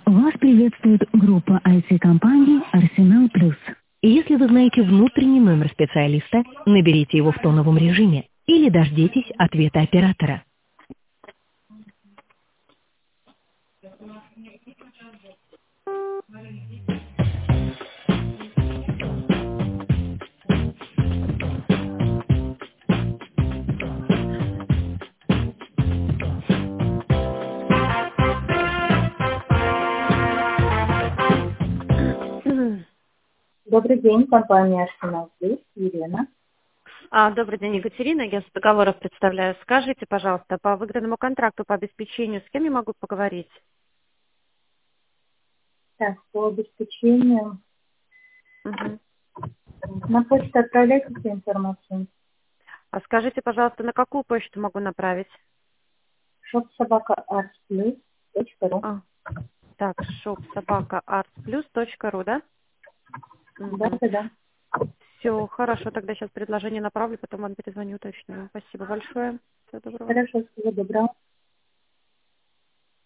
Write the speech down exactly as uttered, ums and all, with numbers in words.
Вас приветствует группа ай ти-компаний «Арсенал Плюс». Если вы знаете внутренний номер специалиста, наберите его в тоновом режиме или дождитесь ответа оператора. Добрый день, компания «Арсенал Плюс», Елена. А, добрый день, Екатерина. Я с договоров представляю. Скажите, пожалуйста, по выгодному контракту по обеспечению с кем я могу поговорить? Так, по обеспечению. Мгм. На почту отправляйте всю информацию. А скажите, пожалуйста, на какую почту могу направить? шоп собака артплюс точка ру. А, так, шоп собака артплюс точка ру, да? Да, Угу. да, да. Все, хорошо, тогда сейчас предложение направлю, потом вам перезвоню, уточню. Спасибо большое. Всего доброго. Хорошо, всего доброго.